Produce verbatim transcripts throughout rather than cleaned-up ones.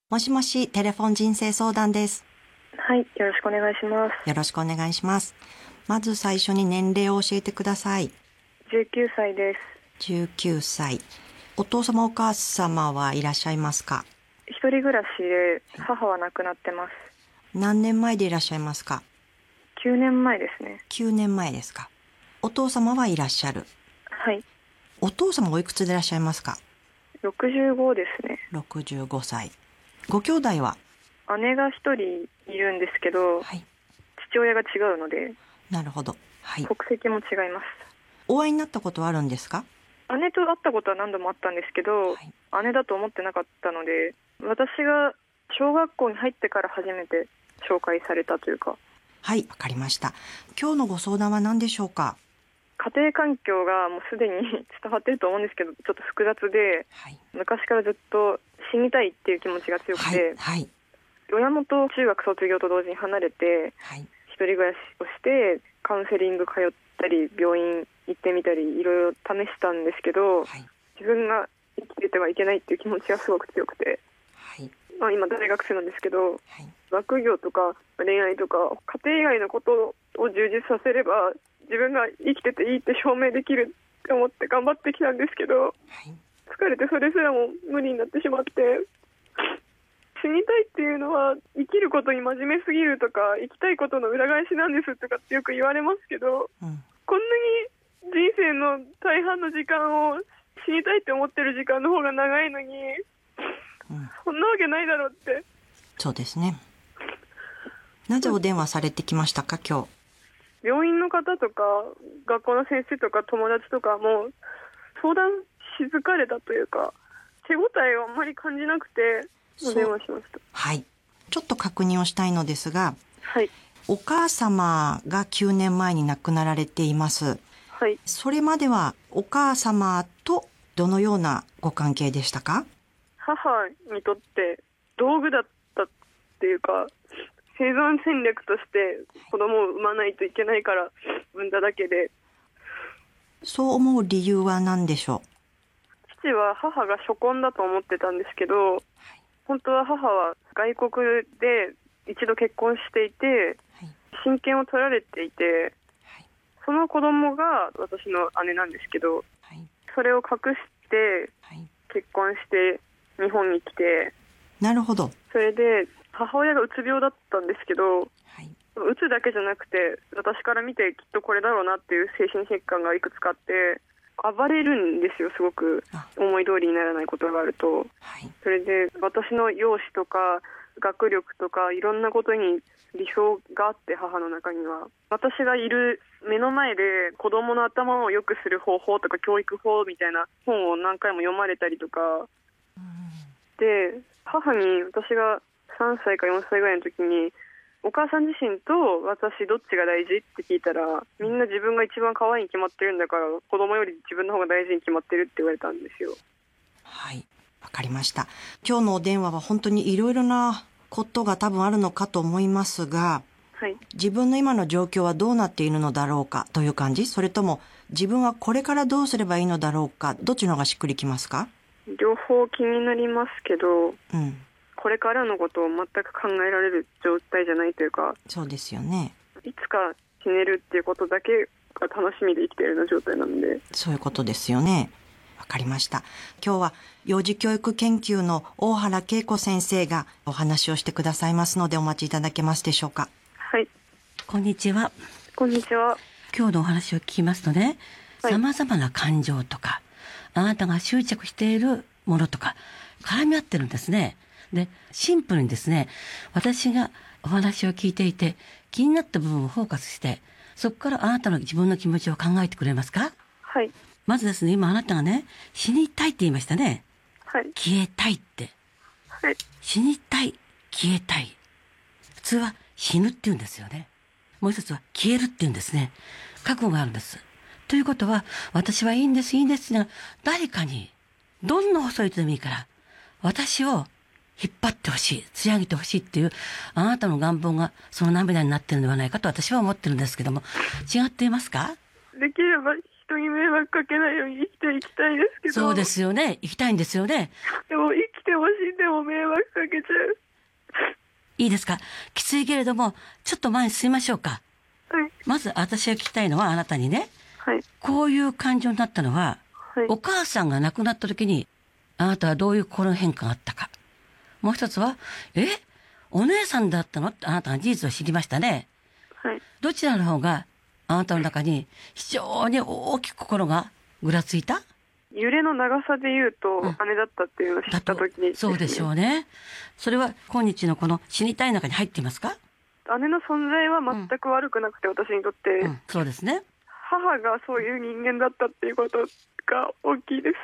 もしもし、テレフォン人生相談です。 はい、よろしくお願いします。 よろしくお願いします。まず最初に年齢を教えてください。 じゅうきゅうさいです。 じゅうきゅうさい。お父様お母様はいらっしゃいますか？ 一人暮らしで、母は亡くなってます。 何年前でいらっしゃいますか？ きゅうねんまえですね。 きゅうねんまえですか。お父様はいらっしゃる。 はい。 お父様おいくつでいらっしゃいますか？ ろくじゅうごですね。 ろくじゅうごさい。ご兄弟は？ 姉が一人いるんですけど、 はい。 父親が違うので、 なるほど。はい。 国籍も違います。 お会いになったことはあるんですか？ 姉と会ったことは何度もあったんですけど、 はい。 姉だと思ってなかったので、私が小学校に入ってから初めて紹介されたというか。 はい、わかりました。今日のご相談は何でしょうか？ 家庭環境がもうすでに伝わってると思うんですけど、ちょっと複雑で、 はい。 昔からずっと死にたいっていう気持ちが強くはい。 て、 はい。 親元中学卒業と同時に離れてはい。 一人暮らしをしてカウンセリング通ったり病院行ってみたりいろいろ試したんですけど、 はい。 自分が生きててはいけないっていう気持ちがすごく強くて、 はい。 まあ、今大学生なんですけど、 はい。 学業とか恋愛とか家庭以外のことを充実させれば自分が生きてていいって証明できるって思って頑張ってきたんですけど、 はい。 疲れてそれすらも無理になってしまって、死にたいっていうのは生きることに真面目すぎるとか生きたいことの裏返しなんですとかってよく言われますけど、 うん。 こんなに人生の大半の時間を死にたいって思ってる時間の方が長いのに、 うん。 そんなわけないだろうって。 そうですね。なぜお電話されてきましたか、今日？ 病院の方とか学校の先生とか友達とかも相談しづかれたというか、手応えをあんまり感じなくてお電話しました。 はい。ちょっと確認をしたいのですが、 はい。 お母様がきゅうねんまえに亡くなられています。 はい。 それまではお母様とどのようなご関係でしたか？ 母にとって道具だったっていうか、生存戦略として子供を産まないといけないから産んだだけで、 そう思う理由は何でしょ父は母が初婚だと思ってたんですけど、本当は母は外国で一度結婚していて、 う？はい。 親権を取られていて、 はい。 その子供が私の姉なんですけど、 はい。 それを隠してはい。 結婚して日本に来て、 なるほど。 それで母親がうつ病だったんですけど、 はい。 うつだけじゃなくて私から見てきっとこれだろうなっていう精神疾患がいくつかあって、暴れるんですよ、すごく。 あ、 思い通りにならないことがあると。 はい。 それで私の容姿とか学力とかいろんなことに理想があって、母の中には私がいる目の前で子供の頭を良くする方法とか教育法みたいな本を何回も読まれたりとかうん。 で、母に私がさんさいかよんさいぐらいの時にお母さん自身と私どっちが大事って聞いたら、みんな自分が一番可愛いに決まってるんだから子供より自分の方が大事に決まってるって言われたんですよ。 はい。わかりました。今日のお電話は本当にいろいろなことが多分あるのかと思いますが、 はい。 自分の今の状況はどうなっているのだろうかという感じ？それとも自分はこれからどうすればいいのだろうか、どっちの方がしっくりきますか？ 両方気になりますけど、 うん。 これからのことを全く考えられる状態じゃないというか、 そうですよね。 いつか死ねるっていうことだけが楽しみで生きているような状態なので。 そういうことですよね。わかりました。今日は幼児教育研究の大原恵子先生がお話をしてくださいますのでお待ちいただけますでしょうか？ はい。 こんにちは。 こんにちは。 今日のお話を聞きますとね、 はい、 様々な感情とか、あなたが執着しているものとか、絡み合ってるんですね。で、シンプルにですね、私がお話を聞いていて、気になった部分をフォーカスして、そこからあなたの自分の気持ちを考えてくれますか？ はい。 まずですね、今あなたがね、死にたいって言いましたね。 はい。 消えたいって。 はい。 死にたい、消えたい。普通は死ぬって言うんですよね。もう一つは消えるって言うんですね。覚悟があるんです。ということは、私はいいんです、いいんですが、誰かに、どんな細い糸でもいいから、私を引っ張ってほしい、釣り上げてほしいっていう、あなたの願望がその涙になっているのではないかと私は思ってるんですけども、違っていますか？ できれば人に迷惑かけないように生きていきたいですけど。 そうですよね。生きたいんですよね。 でも生きても死んでも迷惑かけちゃいいですか？きついけれども、ちょっと前に進みましょうか。 はい。 まず私が聞きたいのはあなたにね、 はい。 こういう感情になったのは、 はい。 お母さんが亡くなった時に、あなたはどういう心の変化があったか。もう一つは、えお姉さんだったのってあなたが事実を知りましたね。 はい。 どちらの方があなたの中に非常に大きく心がぐらついた？ 揺れの長さで言うと、 うん姉だったっていうのを知った時に、 そうでしょうね。それは今日のこの死にたい中に入っていますか？ 姉の存在は全く悪くなくて、私にとって、 うん、そうですね。 母がそういう人間だったっていうことが大きいです。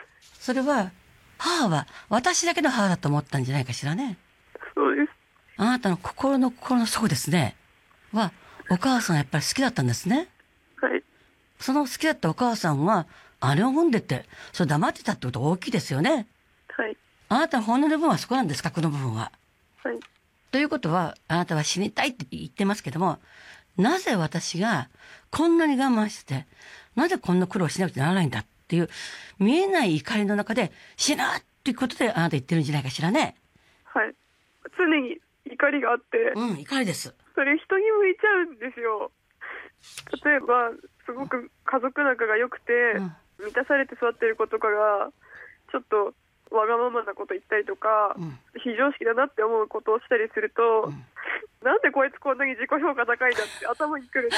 それは母は私だけの母だと思ったんじゃないかしらね。 そうです。 あなたの心の心の底ですね。はお母さんがやっぱり好きだったんですね。 はい。 その好きだったお母さんは姉を産んでて、それ黙ってたってことは大きいですよね。 はい。 あなたの本音の部分はそこなんですか、この部分は。 はい。 ということは、あなたは死にたいって言ってますけども、なぜ私がこんなに我慢してて、なぜこんな苦労しなくてならないんだっていう、見えない怒りの中で死ぬっていうことであなた言ってるんじゃないかしらね。 はい。常に怒りがあって、 うん、怒りです。 それ人に向いちゃうんですよ。例えば、すごく家族仲が良くて、 うん満たされて育っている子とかが、ちょっとわがままなこと言ったりとか、 うん、 非常識だなって思うことをしたりすると、 うん、 なんでこいつこんなに自己評価高いんだって頭にくるんです。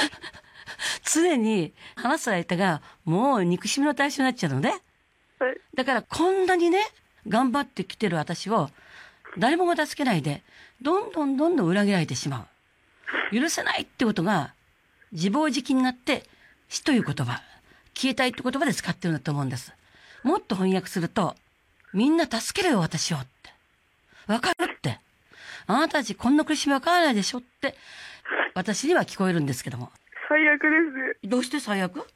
常に話す相手がもう憎しみの対象になっちゃうのね。 はい。 だからこんなにね、頑張ってきてる私を誰もが助けないで、どんどんどんどん裏切られてしまう。許せないってことが自暴自棄になって死という言葉、消えたいって言葉で使ってるんだと思うんです。もっと翻訳すると、みんな助けるよ私をって。わかるって。あなたたちこんな苦しみわからないでしょって私には聞こえるんですけども。 最悪です。 どうして最悪？ だって、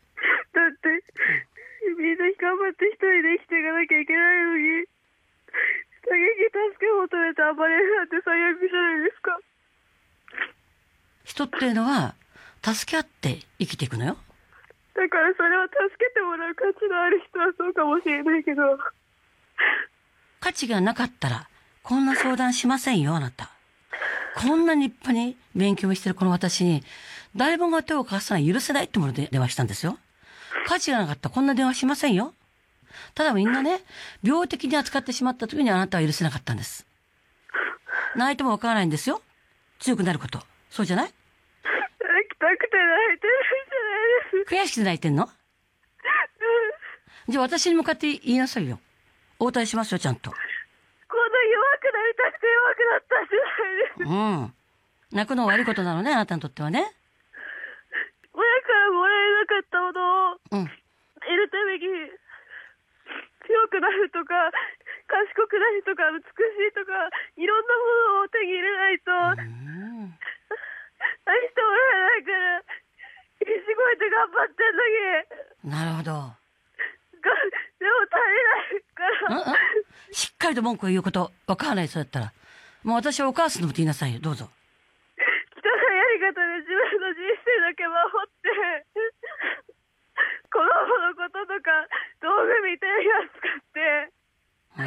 みんな頑張って一人で生きていかなきゃいけないのに、打撃助け求めて暴れるなんて最悪じゃないですか。 人っていうのは助け合って生きていくのよ。 だからそれは助けてもらう価値のある人はそうかもしれないけど、 価値がなかったらこんな相談しませんよ、あなた。こんなに立派に勉強してるこの私に誰もが手を貸すのは許せないってもので電話したんですよ。価値がなかったらこんな電話しませんよ。ただみんなね、病的に扱ってしまった時にあなたは許せなかったんです。泣いてもわからないんですよ。強くなること。そうじゃない？ 泣きたくて泣いてるんじゃないです。 悔しくて泣いてんの？じゃあ私に向かって言いなさいよ。応対しますよ、ちゃんと。 こんな弱くなりたくて弱くなったんじゃないです。 うん。泣くのは悪いことなのね、あなたにとってはね。 親からもらえなかったものをうん。 得るために強くなるとか賢くなるとか美しいとかいろんなものを手に入れないとうん。 愛してもらえないから必死こいて頑張ってんのになるほど。 がでも足りないから、 うんうん。しっかりと文句を言うこと、わからないそうだったら。もう私はお母さんのこと言いなさいよ、どうぞ。 汚いやり方で自分の人生だけ守って子供のこととか道具みたいなの使ってうん。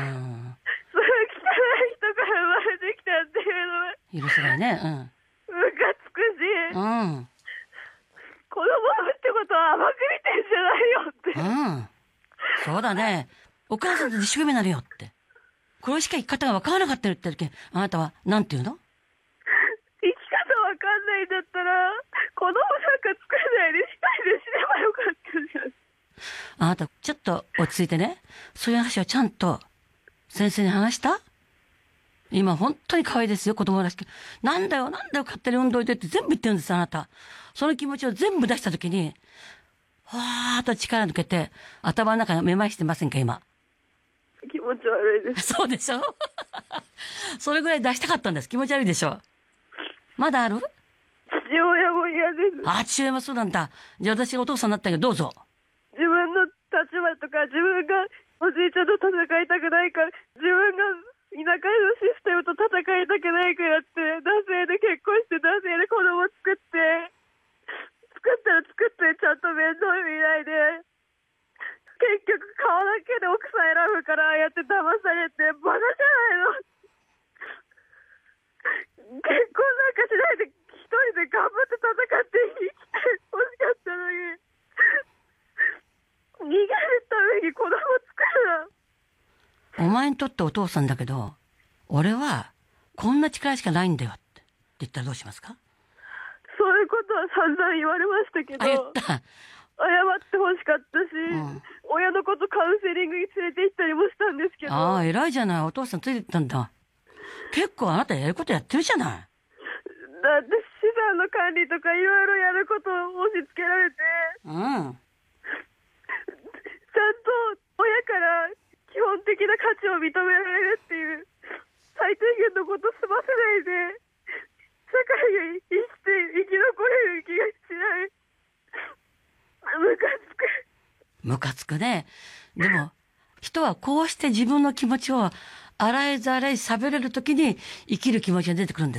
そういう汚い人から生まれてきたっていうのは許せないね。 ムカつくし、 うん。うん。 子供を産むってことは甘く見てんじゃないよって。 うん。そうだね。お母さんと一生懸命になるよって。これしか生き方が分からなかったよって時、あなたは何て言うの？ 生き方わかんないんだったら、子供なんか作らないで一人で死ねばよかったじゃん。 あなた、ちょっと落ち着いてね。そういう話をちゃんと先生に話した？今本当に可愛いですよ、子供らしく。なんだよ、なんだよ、勝手に産んどいてって全部言ってるんです、あなた。その気持ちを全部出した時に、わーっと力抜けて、頭の中がめまいしてませんか、今。 気持ち悪いです。 そうでしょそれぐらい出したかったんです。気持ち悪いでしょ。まだある？ 父親も嫌です。 あ、父親もそうなんだ。じゃあ私がお父さんになったけど、どうぞ。 自分の立場とか、自分がおじいちゃんと戦いたくないから、自分が田舎のシステムと戦いたくないからって、男性で結婚して男性で子供作って、作ったら作ってちゃんと面倒見ないで、結局顔だけで奥さん選ぶからああやって騙されてバカじゃないの。結前にとってお父さんだけど、俺はこんな力しかないんだよって言ったらどうしますか？ そういうことは散々言われましたけど、 あ、言った。 謝ってほしかったし、 うん親のことカウンセリングに連れて行ったりもしたんですけど、 ああ、偉いじゃない。お父さんついてったんだ。結構あなたやることやってるじゃない。 だって資産の管理とかいろいろやることを押し付けられて、 うん。 ちゃんと親から基本的な価値を認められるっていう最低限のこと済ませないで社会に生きて生き残れる気がしない。ムカつく。 ムカつくね。でも人はこうして自分の気持ちを洗いざらい喋れるときに生きる気持ちが出てくるんです。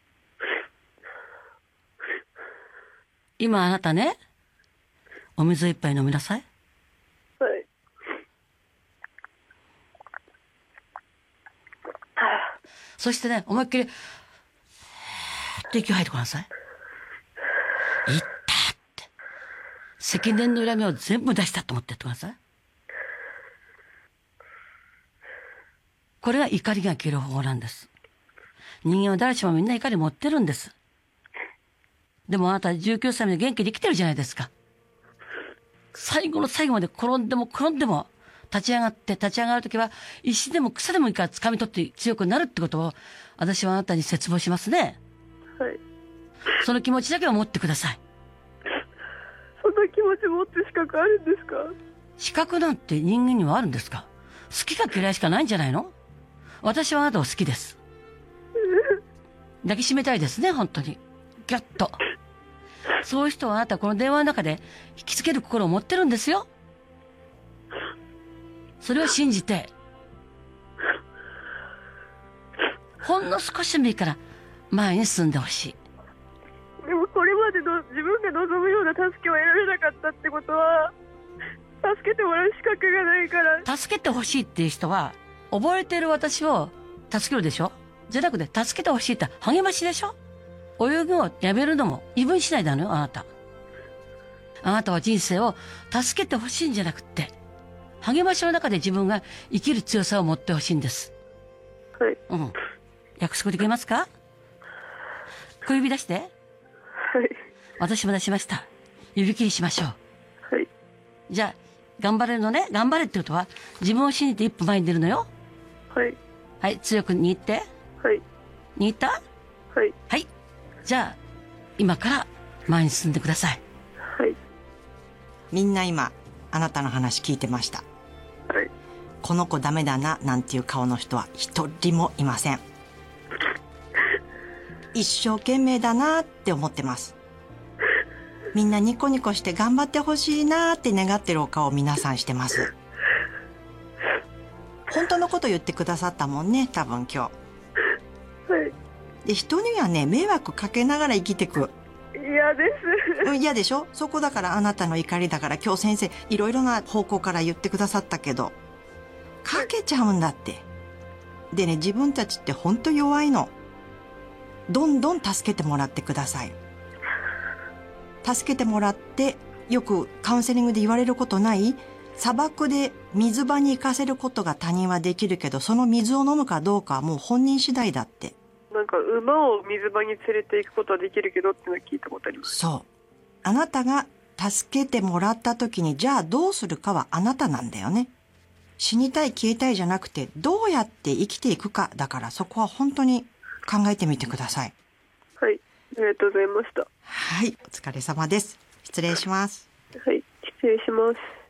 今あなたね、お水一杯飲みなさい。 はい。 そしてね、思いっきりって息を吐いてください。いったって。積年の恨みを全部出したと思ってやってください。これが怒りが消える方法なんです。人間は誰しもみんな怒り持ってるんです。でもあなたじゅうきゅうさいまで元気に生きてるじゃないですか。最後の最後まで転んでも転んでも立ち上がって立ち上がるときは石でも草でもいいから掴み取って強くなるってことを私はあなたに説明しますね。 はい。 その気持ちだけは持ってください。 そんな気持ち持って資格あるんですか？ 資格なんて人間にはあるんですか？好きか嫌いしかないんじゃないの？私はあなたを好きです。抱きしめたいですね、本当に。ギュッと。そういう人はあなたこの電話の中で引きつける心を持ってるんですよ。それを信じて、ほんの少しでもいいから前に進んでほしい。 でもこれまでの自分が望むような助けを得られなかったってことは、助けてもらう資格がないから。 助けてほしいっていう人は、溺れてる私を助けるでしょ？じゃなくて助けてほしいって励ましでしょ？泳ぎをやめるのも言い分次第なのよ、あなた。あなたは人生を助けてほしいんじゃなくって、励ましの中で自分が生きる強さを持ってほしいんです。 はい。 うん。約束できますか？小指出して。 はい。 私も出しました。指切りしましょう。 はい。 じゃあ、頑張れるのね。頑張れってことは、自分を信じて一歩前に出るのよ。 はい。 はい、強く握って。 はい。 握った？ はい。 はい。じゃあ、今から前に進んでください。 はい。 みんな今、あなたの話聞いてました。 はい。 この子ダメだな、なんていう顔の人は一人もいません。一生懸命だなって思ってます。みんなニコニコして頑張ってほしいなって願ってるお顔を皆さんしてます。本当のこと言ってくださったもんね、多分今日。 はい。 で、人にはね、迷惑かけながら生きてく。 嫌です。 うん、嫌でしょ？そこだからあなたの怒りだから今日先生いろいろな方向から言ってくださったけど、かけちゃうんだって。でね、自分たちって本当弱いの。どんどん助けてもらってください。助けてもらって、よくカウンセリングで言われることない？砂漠で水場に行かせることが他人はできるけど、その水を飲むかどうかはもう本人次第だって。 なんか馬を水場に連れて行くことはできるけどっていうのは聞いたことあります。 そう。あなたが助けてもらった時に、じゃあどうするかはあなたなんだよね。死にたい消えたいじゃなくて、どうやって生きていくかだから、そこは本当に考えてみてください。 はい。ありがとうございました。 はい。お疲れ様です。失礼します。 はい。失礼します。